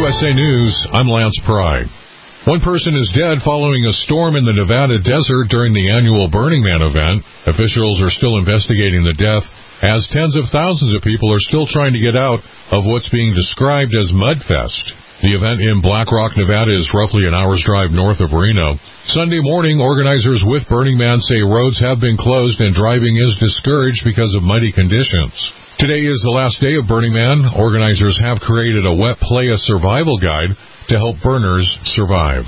USA News, I'm Lance Pry. One person is dead following a storm in the Nevada desert during the annual Burning Man event. Officials are still investigating the death, as tens of thousands of people are still trying to get out of what's being described as Mudfest. The event in Black Rock, Nevada is roughly an hour's drive north of Reno. Sunday morning, organizers with Burning Man say roads have been closed and driving is discouraged because of muddy conditions. Today is the last day of Burning Man. Organizers have created a Wet Playa survival guide to help burners survive.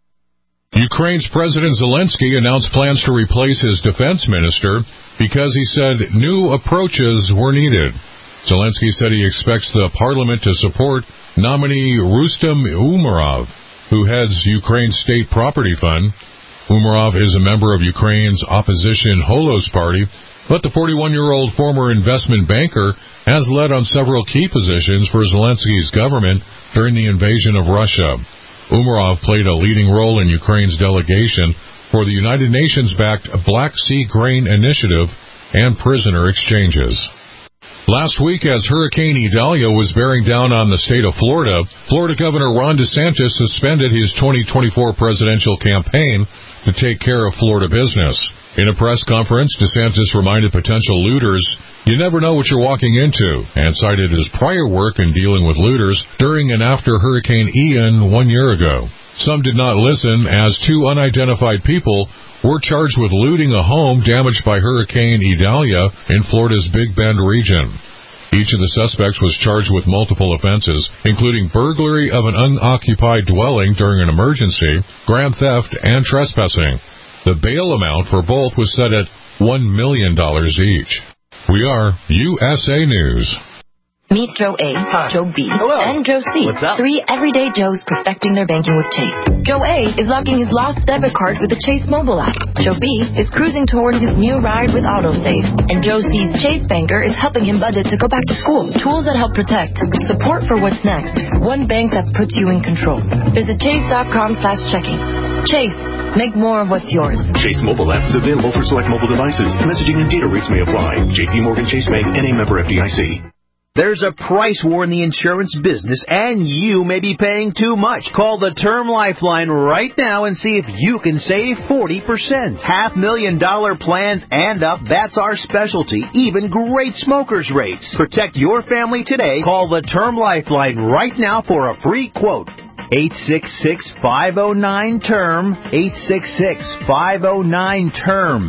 Ukraine's President Zelensky announced plans to replace his defense minister because he said new approaches were needed. Zelensky said he expects the parliament to support nominee Rustem Umerov, who heads Ukraine's state property fund. Umerov is a member of Ukraine's opposition Holos party, but the 41-year-old former investment banker has led on several key positions for Zelensky's government during the invasion of Russia. Umerov played a leading role in Ukraine's delegation for the United Nations-backed Black Sea Grain Initiative and prisoner exchanges. Last week, as Hurricane Idalia was bearing down on the state of Florida, Florida Governor Ron DeSantis suspended his 2024 presidential campaign to take care of Florida business. In a press conference, DeSantis reminded potential looters, "You never know what you're walking into," and cited his prior work in dealing with looters during and after Hurricane Ian 1 year ago. Some did not listen, as two unidentified people were charged with looting a home damaged by Hurricane Idalia in Florida's Big Bend region. Each of the suspects was charged with multiple offenses, including burglary of an unoccupied dwelling during an emergency, grand theft, and trespassing. The bail amount for both was set at $1 million each. We are USA News. Meet Joe A, Joe B, Hello. and Joe C. What's up? 3 everyday Joes perfecting their banking with Chase. Joe A is locking his lost debit card with the Chase mobile app. Joe B is cruising toward his new ride with AutoSave. And Joe C's Chase banker is helping him budget to go back to school. Tools that help protect. Support for what's next. One bank that puts you in control. Visit chase.com/checking. Chase. Make more of what's yours. Chase mobile app is available for select mobile devices. Messaging and data rates may apply. JP Morgan Chase Bank, N.A. member FDIC. There's a price war in the insurance business, and you may be paying too much. Call the Term Lifeline right now and see if you can save 40%. $500,000 plans and up, that's our specialty. Even great smokers' rates. Protect your family today. Call the Term Lifeline right now for a free quote. 866-509-TERM, 866-509-TERM,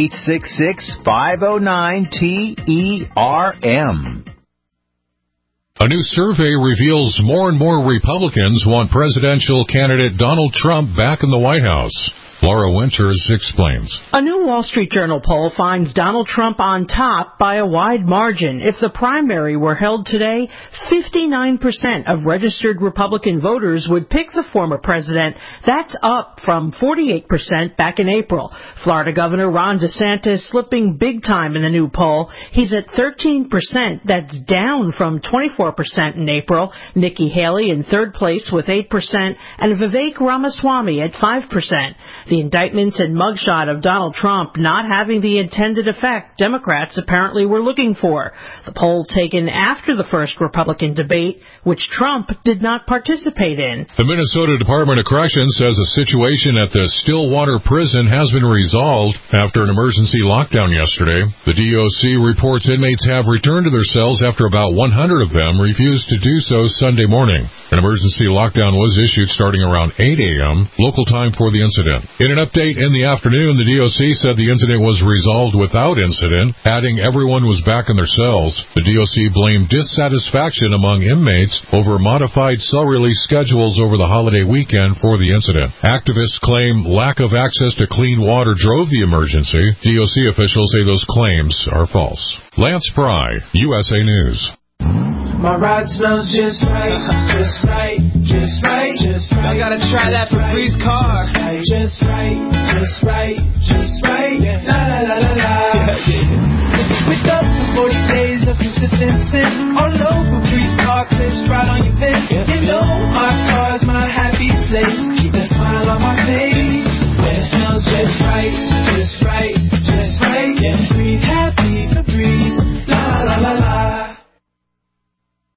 866-509-TERM. A new survey reveals more and more Republicans want presidential candidate Donald Trump back in the White House. Laura Winters explains. A new Wall Street Journal poll finds Donald Trump on top by a wide margin. If the primary were held today, 59% of registered Republican voters would pick the former president. That's up from 48% back in April. Florida Governor Ron DeSantis slipping big time in the new poll. He's at 13%. That's down from 24% in April. Nikki Haley in third place with 8%, and Vivek Ramaswamy at 5%. The indictments and mugshot of Donald Trump not having the intended effect Democrats apparently were looking for. The poll taken after the first Republican debate, which Trump did not participate in. The Minnesota Department of Corrections says the situation at the Stillwater prison has been resolved after an emergency lockdown yesterday. The DOC reports inmates have returned to their cells after about 100 of them refused to do so Sunday morning. An emergency lockdown was issued starting around 8 a.m. local time for the incident. In an update in the afternoon, the DOC said the incident was resolved without incident, adding everyone was back in their cells. The DOC blamed dissatisfaction among inmates over modified cell release schedules over the holiday weekend for the incident. Activists claim lack of access to clean water drove the emergency. DOC officials say those claims are false. Lance Pry, USA News. My ride smells just right, just right, just right, just right. I gotta try that for Bree's car. Just right, just right, just right. La la la la la. With up to 40 days of consistent sin, all over Bree's car clips right on your vent. You know my car's my happy place. Keep a smile on my face when it smells just right.